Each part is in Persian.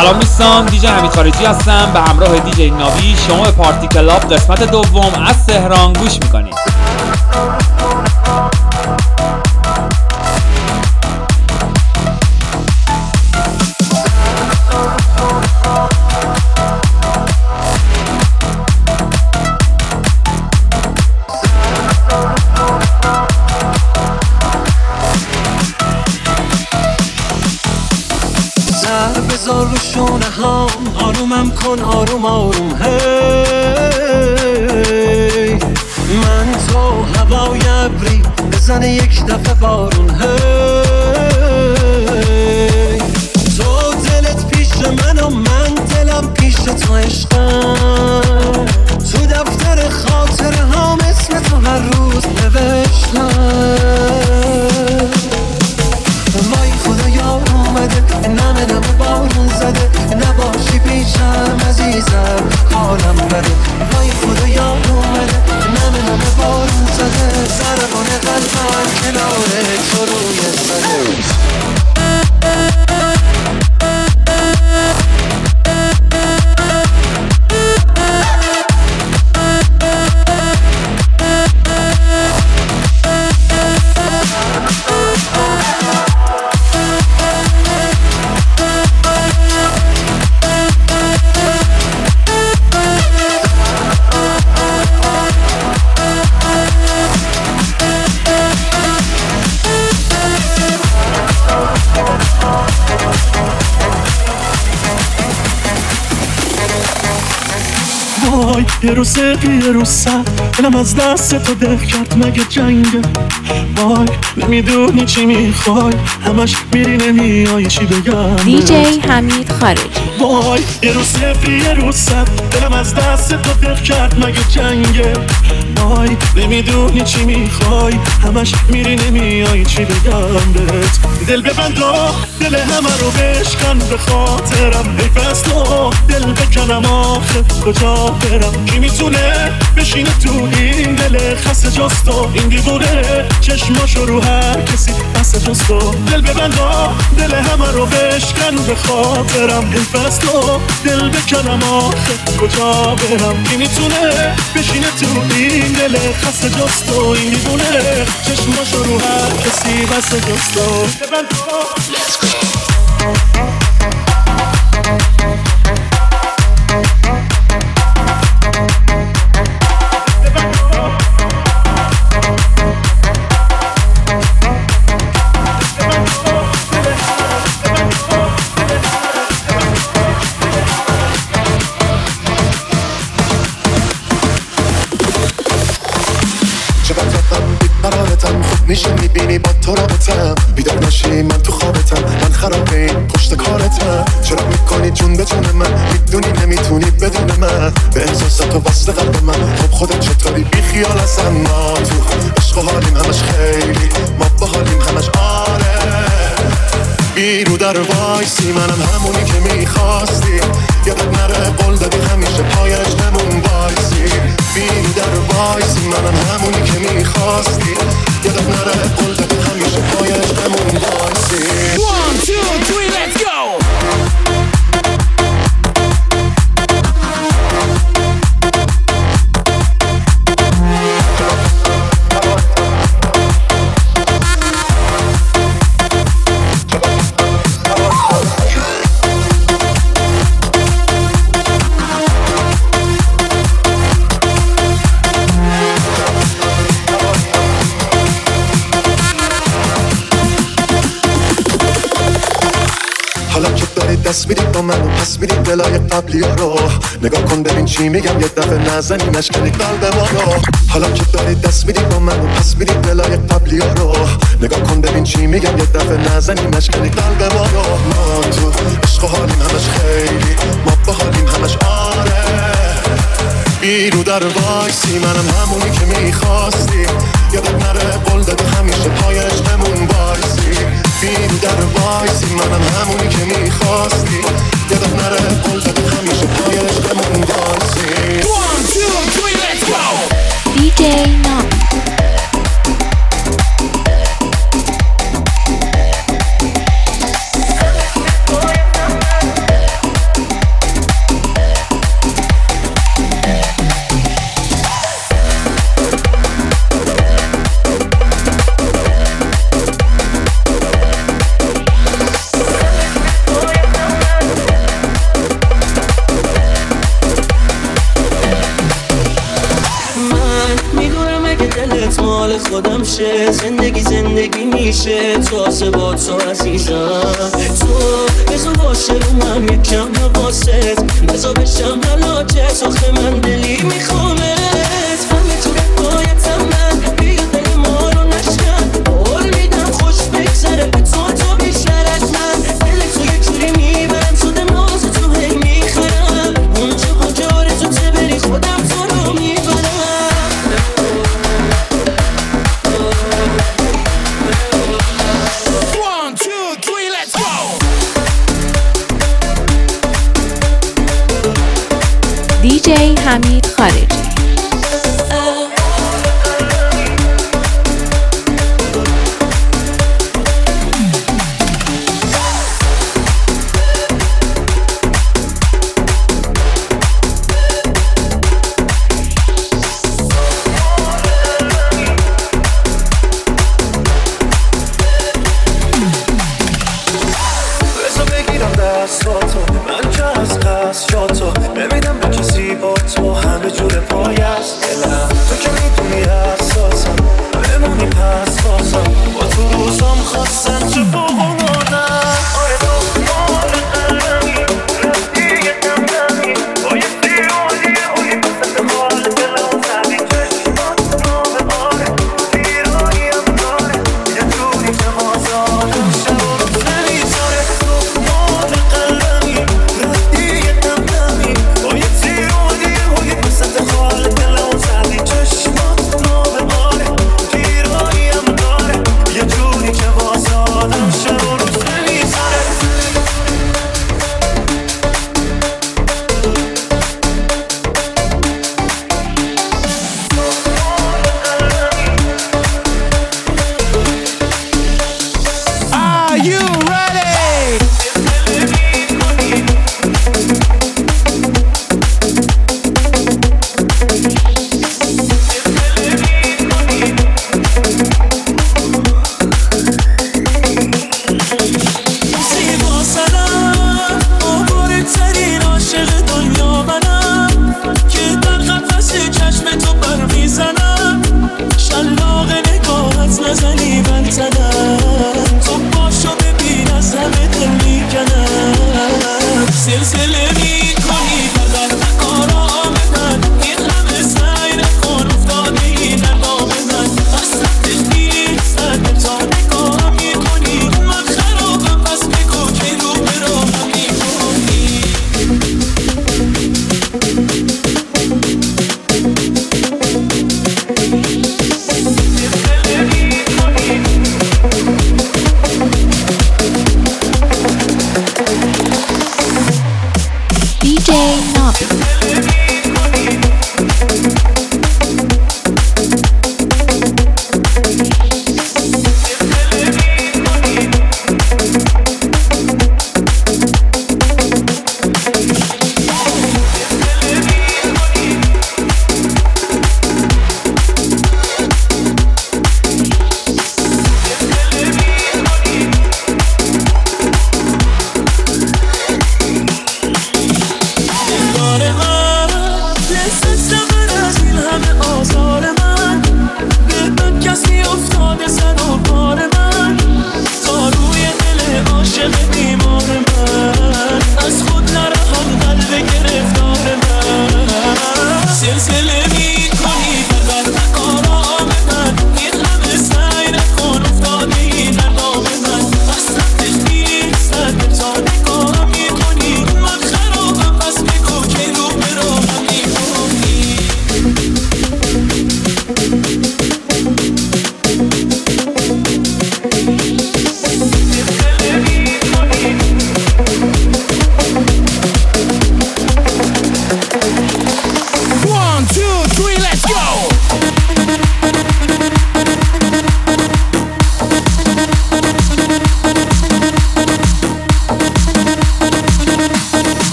سلام دوستان، دیجی حمید خارجی هستم به همراه دیجی ناوی. شما به پارتی کلاب قسمت دوم از تهران گوش میکنید. بذار رو شونه هم آرومم کن آروم آروم هی من تو هوای ابری بزنه یک دفعه بارون هی تو دلت پیش من و من دلم پیش تو عشقم تو دفتر خاطره هم اسم تو هر روز نوشتم وای خدایا اومده نمه بارون زده نباشی پیشم عزیزم حالم بده وای خدایا اومده نمه بارون زده ضربان قلبم کنار تو روی زده وای یه روز سقی یه روز سر دلم از دست تو دل کرد مگه جنگه وای نمیدونی چی میخوای همش میری نمیای چی بگم دیجی حمید خارجی. وای یه روز سقی یه روز سر دلم از دست تو دل کرد مگه جنگه وای نمیدونی چی میخوای همش میری نمیای چی بگم بهت دل ببند و دل همه رو بشکن به خاطرم حیف از تو دل بکنم آخه کجا برم کی میتونه بشینه تو این دل خسته جز تو این دیوونه چشماشو رو هر کسی بسته جز تو دل ببند و دل همه رو بشکن به خاطرم حیف از تو دل بکنم آخه کجا برم کی میتونه بشینه تو این دل خسته جز تو این دیوونه چشماشو رو هر کسی بسته جز تو ببند و Let's go. میشه میبینی با تو رابطم بیدار نشی من تو خوابتم من خرابه این پشت کارتم چرا میکنی جون به جون من میدونی نمیتونی بدون من به احساسات و وصل قلب من خب خودت چطوری بی خیال هستم ما تو عشق و حالیم همش خیلی ما با حالیم همش آره بیرو در وایسی منم همونی که میخواستی یادت نره قول دادی همیشه پایش نمون وایسی بیرو در وایسی منم همونی که میخواستی یادت نره قول دادی همیشه پایش نمون وایسی 1, 2, 3, let's go! دست میدی با من و پس میدی دلای قبلی ها رو نگاه کن ببین چی میگم یه دفعه نزنی نشکنی قلب ما رو حالا که داری دست میدی با من و پس میدی دلای قبلی ها رو نگاه کن ببین چی میگم یه دفعه نزنی نشکنی قلب ما رو ما تو عشق و حالیم همش خیلی ما با حالیم همش آره بیرو در وایسی منم همونی که میخواستی یادت نره قول دادی همیشه پایش نمون وایسی بیرو در وایسی منم همونی که میخواستی یادت نره قول دادی همیشه پایش نمون وایسی 1, 2, 3, let's go! دیجی ناوی. خودم شه. زندگی میشه تازه با تو عزیزم. تو بزا باشه رو من یکم حواست، بزا بشم حلاجت. آخه من دلی میخوامت، همه تو رفایتم من. بیا دل ما رو نشکن، قول میدم خوش بگذره به تو بیشتر از من. دل تو یه جوری میبرم شده ناز تو هی میخرم. اونجا کجا تو بری خودم تو رو میبرم. DJ حمید خارجی.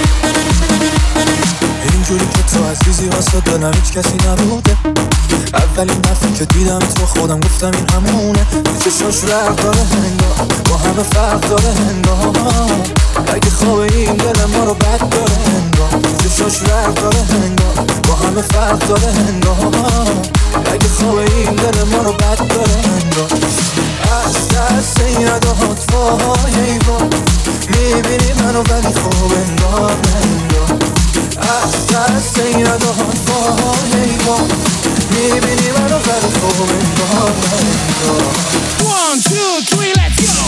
اینجوری که تو عزیزی واسه دلم هیچ کسی نبوده. اولین دفعه که دیدم تو خودم گفتم این همونه. چشاش رفت داره هنگام با همه فرق داره هنگام. اگه خواب این دل ما رو بد داره هنگام. چشاش رفت داره هنگام با همه فرق داره هنگام. اگه خواب این دل ما رو بد داره هنگام. از دست یادهات وای ایوان میبینی منو ولی خوب انگار ننگار. از دست یادهات وای ایوان میبینی منو ولی خوب انگار ننگار. 1, 2, 3, let's go!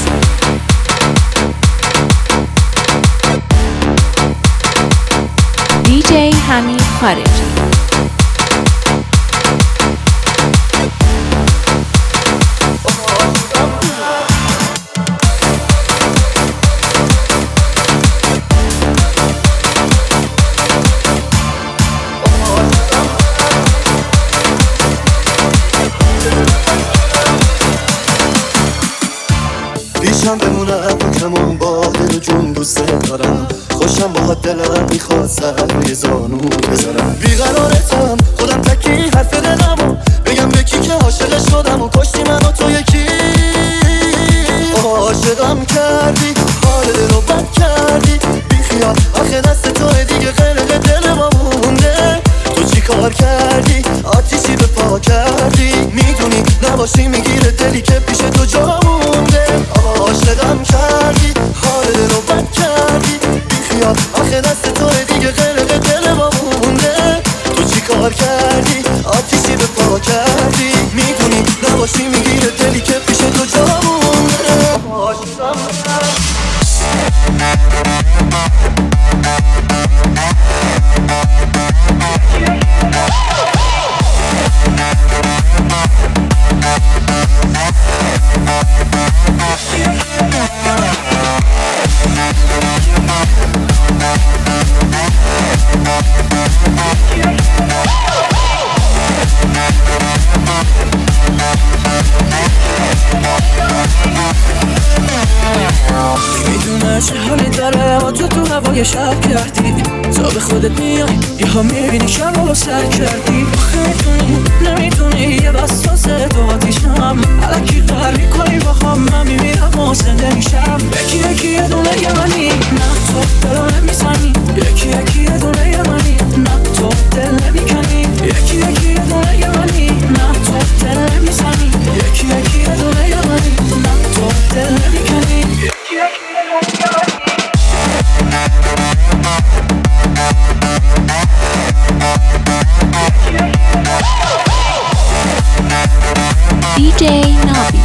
DJ حمید خارجی. پیشم بمونم کمون با دل و جون دوست دارم. خوشم با دلم میخواد سر روی زانو بذارم. بیقرارتم خودم تکی حرف دلمو بگم به کی که عاشق شدم و کشتی منو تو یکی. عاشقم کردی حال رو بد کردی بیخیال آخه دست توه دیگه غرق دل ما مونده. تو چی کار کردی آتیشی به پا کردی میدونی نباشی میگیره دلی که پیش تو جا مونده. عاشقم کردی حال رو بد کردی بیخیال آخه دست توه دیگه غرق دل ما مونده. تو چی کار کردی آتیشی به پا کردی میدونی نباشی میگیره دلی که پیش تو جا مونده. عاشقم میدونه چه حالی داره اما تو هوای شب کردی. تا به خودت میای یه ها میبینی شب رو سر کردی. میدونی نمیدونی یه بساسه تو آتیشم علکی قهر میکنی با هم من میمیرم و زنده میشم. یکی یکی یه دونه یه منی نه تو دلو نمیزنی. یکی یکی یه دونه یه منی نه تو دل نمیکنی. یکی یکی یه دونه یه منی نه تو دل نمیزنی. یکی یکی یه دونه یه منی نه تو دل نمیکنی. یکی یکی یه دونه یه منی. DJ نابی.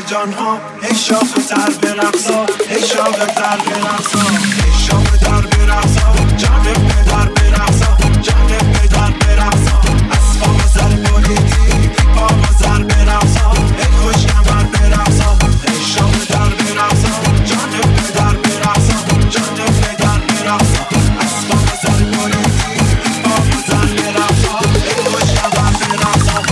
جانها ای شاخ در برقصا ای شاخ در برقصا ای شاخ در برقصا جان پدر برقصا جان پدر برقصا اسباب زر بریدی بابا زر برقصا ای خوش کمر برقصا ای شاخ در برقصا جان پدر برقصا جان پدر برقصا اسباب زر بریدی بابا زر برقصا ای خوش کمر برقصا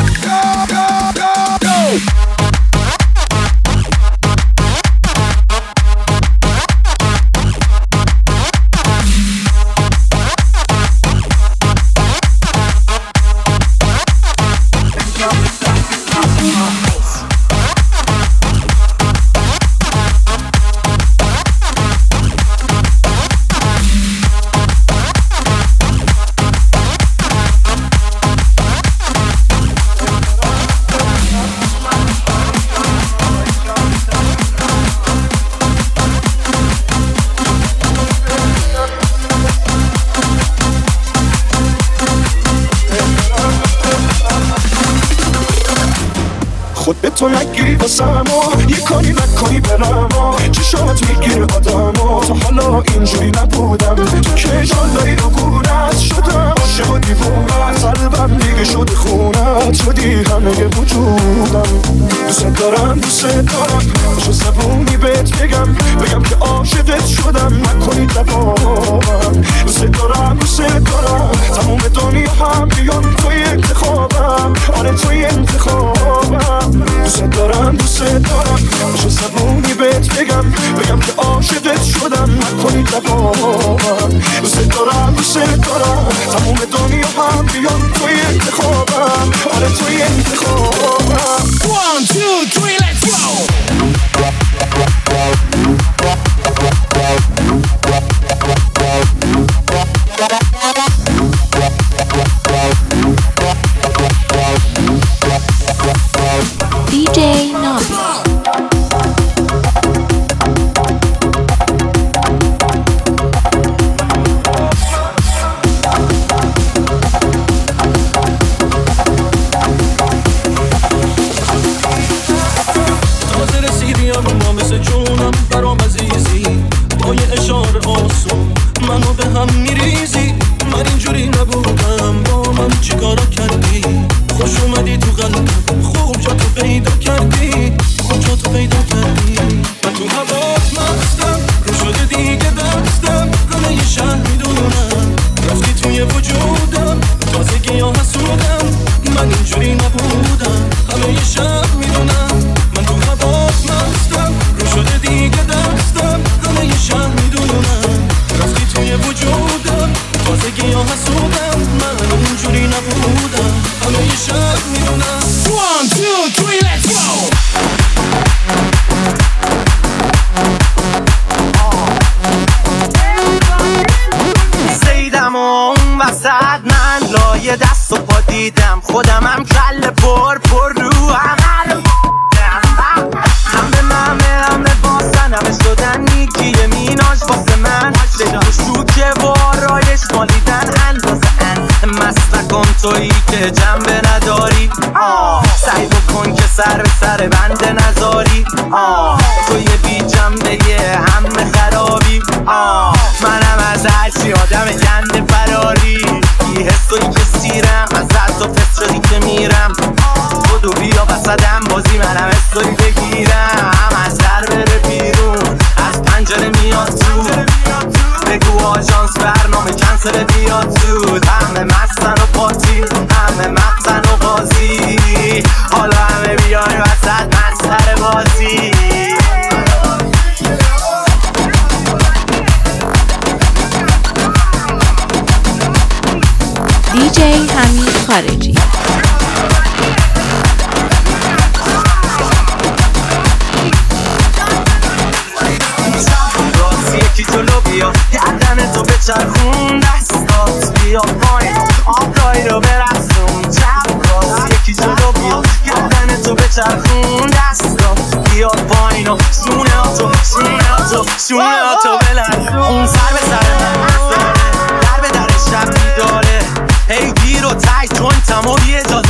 خود به تو نگیری واسم یه کاری نکنی برم چشامت میگیره آدم تا حالا اینجوری نبودم تو که جالایی رو گونت شدم عاشق و دیوونت قلبم دیگه شده خونت شدی همه وجودم دوست دارم چه زبونی بهت بگم که عاشقت شدم نکنی دوامم دوست دارم تموم دنیا هم بیان توی انتخابم آره توی انتخابم دوست دارم چه زبونی بهت بگم که عاشقت شدم نکنی دوامم دوست دارم تموم دنیا هم بیان توی انتخابم آره توی انتخابم 1, 2, 3, let's go! DJ Nabi. تازه رسیدی اما مثل جونم برام عزیزی با یه اشاره آسون منو به هم میریزی من اینجوری نبودم با من چیکارا کردی خوش اومدی تو قلبم خوب جا تو پیدا کردی من تو هوات مستم رو شده دیگه دستم همه یه شهر میدونم رفتی توی وجودم تازگی ها حسودم من اینجوری نبودم همه یه شهر میدونم من تو هوات مستم رو شده دیگه دستم همه یه شهر میدونم رفتی توی وجودم تازگی ها حسودم من اینجوری نبودم همه یه شهر میدونم 1, 2, 3, let's go! زیدم و اون وسط من لایه دست و پا دیدم خودمم کل پر رو همه هم به باسن همه شدن نیکی میناش واسه من لیلا شوکه و آرایش مالیدن اندازه مستکن تویی که جنبه نداری سعی بکن که سر به سر بنده نذاری توی بی جنبه یه همه خرابی منم از هرچی آدم گنده فراری بی حسایی که سیرم از و فسرایی که میرم خودو بیا وسطم بازی منم استوری بگیرم از در بره بیرون از پنجره میاد تو بگو آژانس برنامه کنسل بیاد زود همه مستن و پاتی همه مقتن و قاضی حالا همه بیای وسط مستر بازی DJ حمید خارجی. یکی جلو بیا گردن تو بچرخون دستات بیا پایین آبرایی رو برسون چپ راست یکی جلو بیا گردن تو بچرخون دستات بیا پایین و شونه هاتو بلرزون اون سر به سر من در به در شب میداره هی گیر و تای جوینتم و یه جا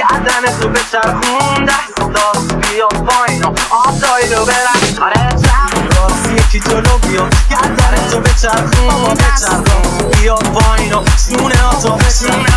گردن تو بچرخون دست بیا پایین و آتایی رو برن آره راست یکی جلو بیا گردن تو بچرخون بیا پایین و شونه آتا بشون